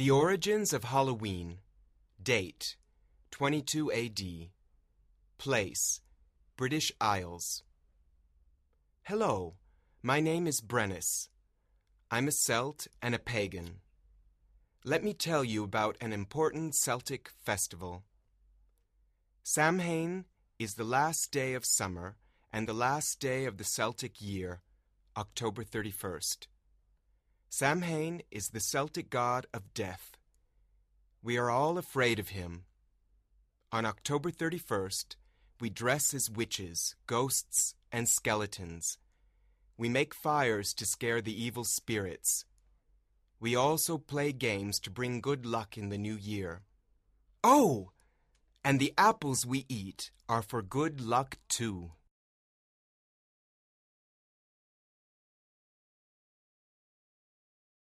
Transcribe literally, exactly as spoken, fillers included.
The origins of Halloween. Date, twenty-two A D. Place, British Isles. Hello, my name is Brennus. I'm a Celt and a pagan. Let me tell you about an important Celtic festival. Samhain is the last day of summer and the last day of the Celtic year, October thirty-first. Samhain is the Celtic god of death. We are all afraid of him. On October thirty-first, we dress as witches, ghosts, and skeletons. We make fires to scare the evil spirits. We also play games to bring good luck in the new year. Oh! And the apples we eat are for good luck too.